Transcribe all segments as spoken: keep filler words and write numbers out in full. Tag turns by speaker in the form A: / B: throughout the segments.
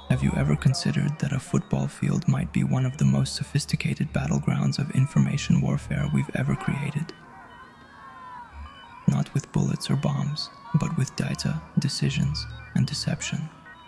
A: Have you ever considered that a football field might be one of the most sophisticated battlegrounds of information warfare we've ever created? Not with bullets or bombs, but with data, decisions, and deception.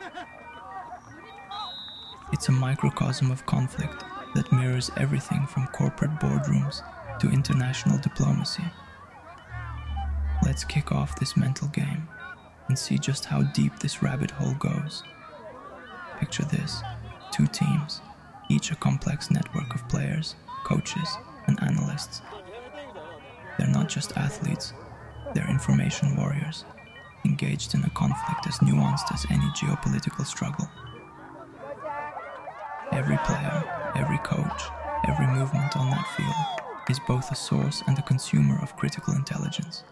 A: It's a microcosm of conflict that mirrors everything from corporate boardrooms to international diplomacy. Let's kick off this mental game and see just how deep this rabbit hole goes. Picture this: two teams, each a complex network of players, coaches, and analysts. They're not just athletes, they're information warriors, engaged in a conflict as nuanced as any geopolitical struggle. Every player, every coach, every movement on that field is both a source and a consumer of critical intelligence.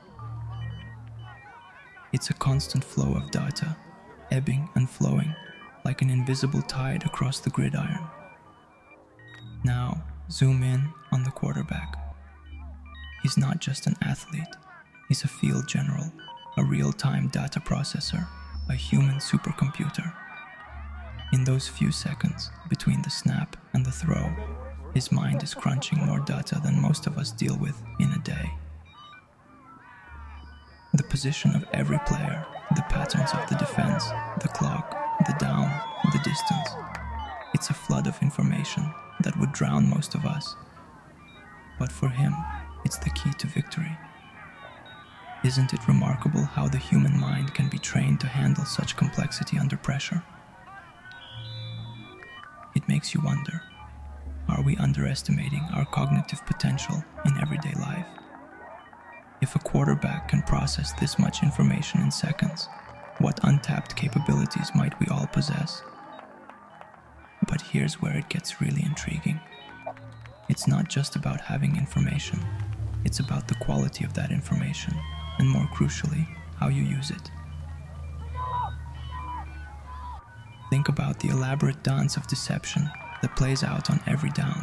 A: It's a constant flow of data, ebbing and flowing, like an invisible tide across the gridiron. Now, zoom in on the quarterback. He's not just an athlete, he's a field general, a real-time data processor, a human supercomputer. In those few seconds between the snap and the throw, his mind is crunching more data than most of us deal with in a day. The position of every player, the patterns of the defense, the clock, the down, the distance. It's a flood of information that would drown most of us. But for him, it's the key to victory. Isn't it remarkable how the human mind can be trained to handle such complexity under pressure? It makes you wonder, are we underestimating our cognitive potential in everyday life? If a quarterback can process this much information in seconds, what untapped capabilities might we all possess? But here's where it gets really intriguing. It's not just about having information, it's about the quality of that information, and more crucially, how you use it. Think about the elaborate dance of deception that plays out on every down.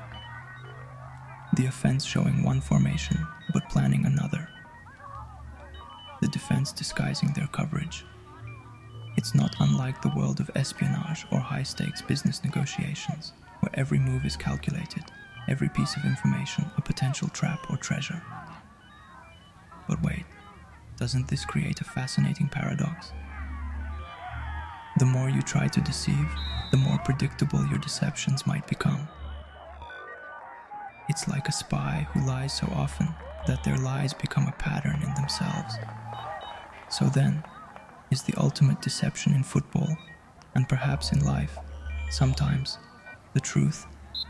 A: The offense showing one formation, but planning another. The defense disguising their coverage. It's not unlike the world of espionage or high-stakes business negotiations, where every move is calculated, every piece of information a potential trap or treasure. But wait, doesn't this create a fascinating paradox? The more you try to deceive, the more predictable your deceptions might become. It's like a spy who lies so often that their lies become a pattern in themselves. So then, is the ultimate deception in football, and perhaps in life, sometimes, the truth?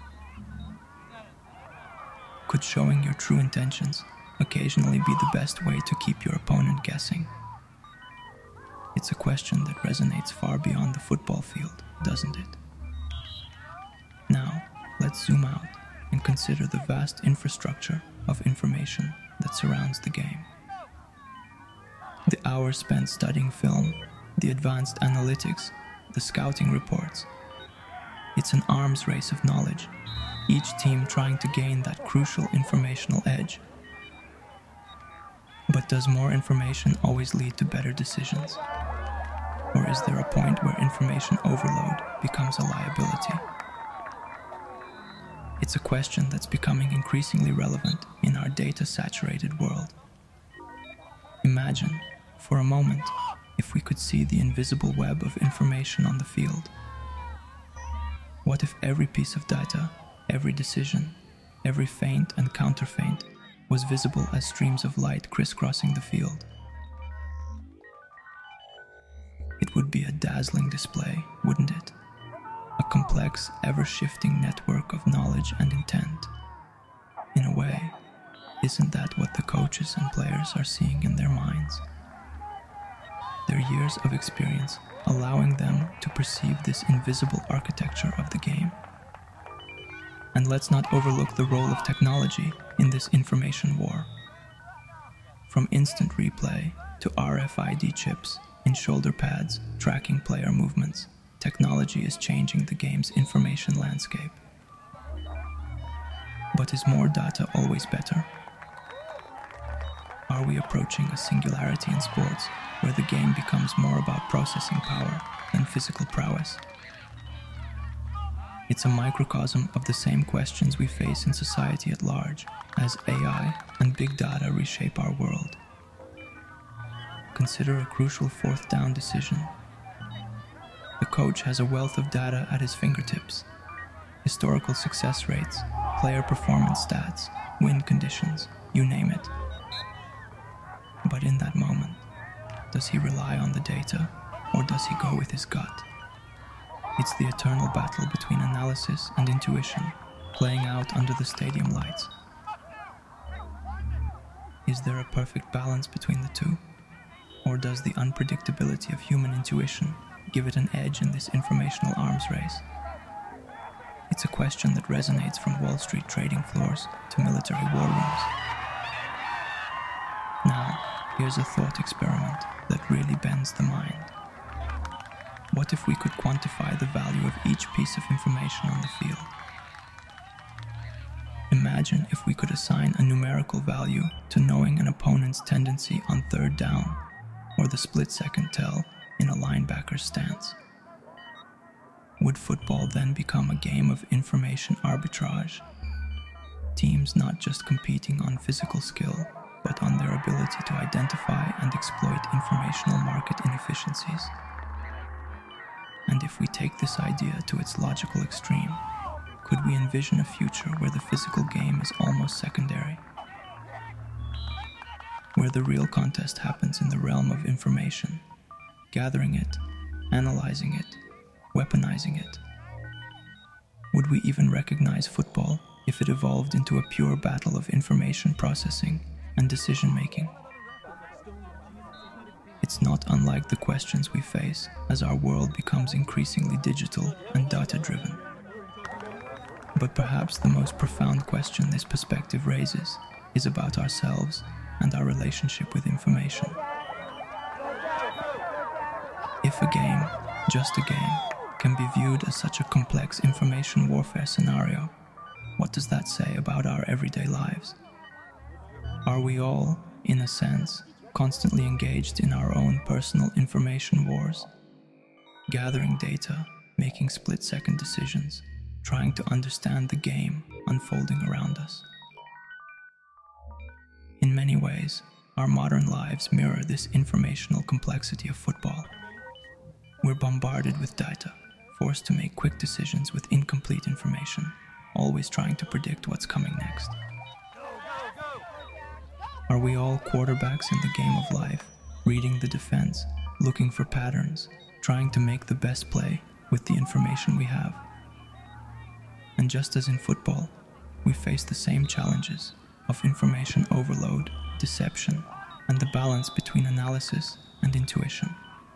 A: Could showing your true intentions occasionally be the best way to keep your opponent guessing? It's a question that resonates far beyond the football field, doesn't it? Now, let's zoom out and consider the vast infrastructure of information that surrounds the game. The hours spent studying film, the advanced analytics, the scouting reports. It's an arms race of knowledge, each team trying to gain that crucial informational edge. But does more information always lead to better decisions? Or is there a point where information overload becomes a liability? It's a question that's becoming increasingly relevant in our data-saturated world. Imagine, for a moment, if we could see the invisible web of information on the field. What if every piece of data, every decision, every feint and counterfeint was visible as streams of light crisscrossing the field? It would be a dazzling display, wouldn't it? A complex, ever-shifting network of knowledge and intent. In a way, isn't that what the coaches and players are seeing in their minds? Their years of experience allowing them to perceive this invisible architecture of the game. And let's not overlook the role of technology in this information war. From instant replay to R F I D chips in shoulder pads tracking player movements, technology is changing the game's information landscape. But is more data always better? Are we approaching a singularity in sports where the game becomes more about processing power than physical prowess? It's a microcosm of the same questions we face in society at large, as A I and big data reshape our world. Consider a crucial fourth down decision. The coach has a wealth of data at his fingertips: historical success rates, player performance stats, wind conditions, you name it. But in that moment, does he rely on the data, or does he go with his gut? It's the eternal battle between analysis and intuition, playing out under the stadium lights. Is there a perfect balance between the two? Or does the unpredictability of human intuition give it an edge in this informational arms race? It's a question that resonates from Wall Street trading floors to military war rooms. Now, here's a thought experiment that really bends the mind. What if we could quantify the value of each piece of information on the field? Imagine if we could assign a numerical value to knowing an opponent's tendency on third down, or the split-second tell in a linebacker's stance. Would football then become a game of information arbitrage? Teams not just competing on physical skill, but on their ability to identify and exploit informational market inefficiencies. And if we take this idea to its logical extreme, could we envision a future where the physical game is almost secondary? Where the real contest happens in the realm of information, gathering it, analyzing it, weaponizing it? Would we even recognize football if it evolved into a pure battle of information processing and decision-making? It's not unlike the questions we face as our world becomes increasingly digital and data-driven. But perhaps the most profound question this perspective raises is about ourselves and our relationship with information. If a game, just a game, can be viewed as such a complex information warfare scenario, what does that say about our everyday lives? Are we all, in a sense, constantly engaged in our own personal information wars, gathering data, making split-second decisions, trying to understand the game unfolding around us? In many ways, our modern lives mirror this informational complexity of football. We're bombarded with data, forced to make quick decisions with incomplete information, always trying to predict what's coming next. Are we all quarterbacks in the game of life, reading the defense, looking for patterns, trying to make the best play with the information we have? And just as in football, we face the same challenges of information overload, deception, and the balance between analysis and intuition.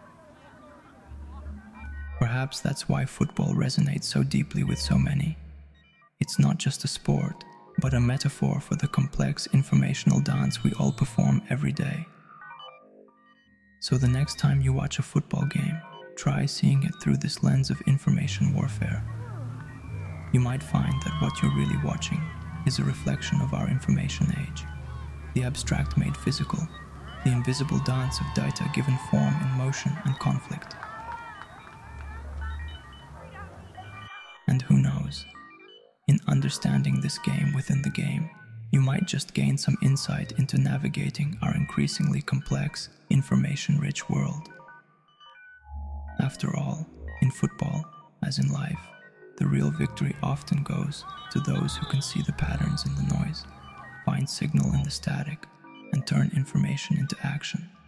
A: Perhaps that's why football resonates so deeply with so many. It's not just a sport, but a metaphor for the complex informational dance we all perform every day. So the next time you watch a football game, try seeing it through this lens of information warfare. You might find that what you're really watching is a reflection of our information age, the abstract made physical, the invisible dance of data given form in motion and conflict. And who knows, in understanding this game within the game, you might just gain some insight into navigating our increasingly complex, information-rich world. After all, in football, as in life, the real victory often goes to those who can see the patterns in the noise, find signal in the static, and turn information into action.